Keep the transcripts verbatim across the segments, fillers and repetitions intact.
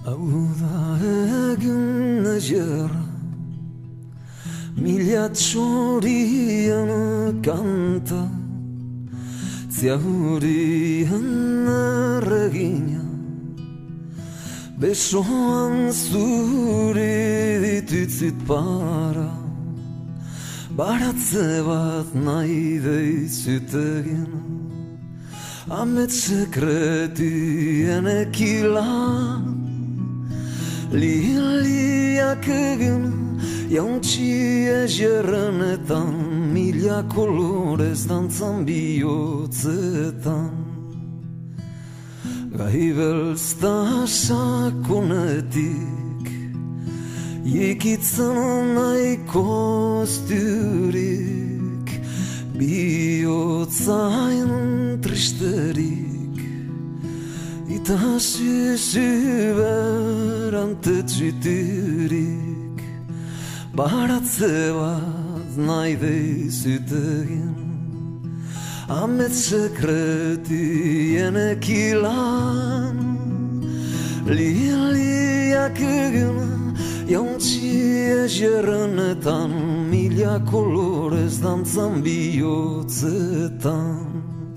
Auda egin egerra, mila txorien kanta, ziaurien erregina, besoan zuri ditutzit para, baratze bat nahi deizut egin, amet sekretien ekilan, Liliak egin jauntxi egerrenetan, mila kolorez dantzan bihotzetan. Gai belzta sakonetik, ikitzen nahi kosturik, bihotzain tristerik. Ita süsü berante txiturik, baratze bat nahi deizut egin, amet sekretien ekilan. Liliak egin jauntxi egerrenetan, mila kolorez dantzan bihotzetan.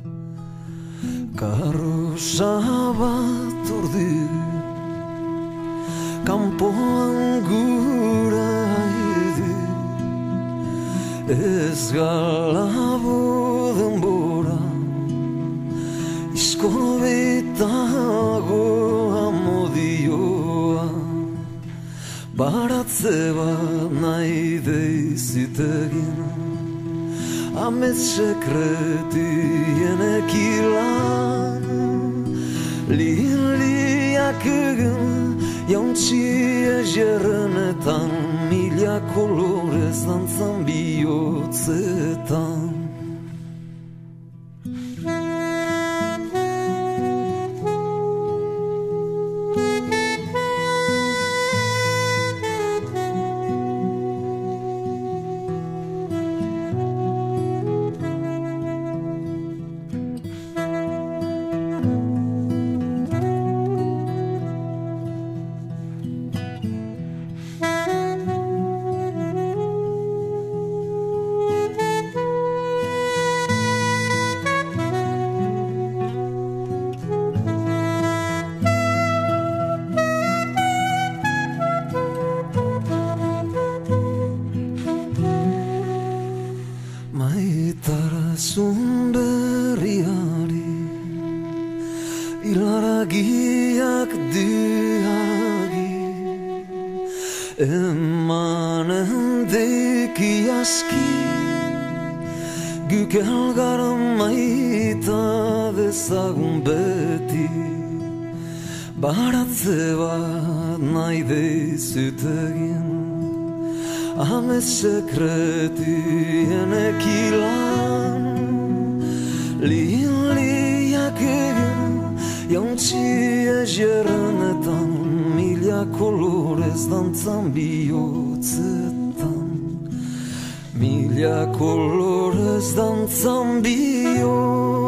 Karrosa bat ordu, kanpoan gura idu, ez galabo denbora, iskobetago amodioa, baratze bat nahi deizut egin, amet sekretien ekilan. Liliak egin jauntxi egerrenetan, mila kolorez dantzan bihotzetan. Maitarazun berriari, ilaragiak diagi, emanen deki aski, guk elgar maita dezagun beti, baratze bat nahi deizut egin, amet sekretien ekilan. Liliak egin jauntxi egerrenetan, mila kolorez dantzan bihotzetan, mila kolorez dantzan bihotzetan.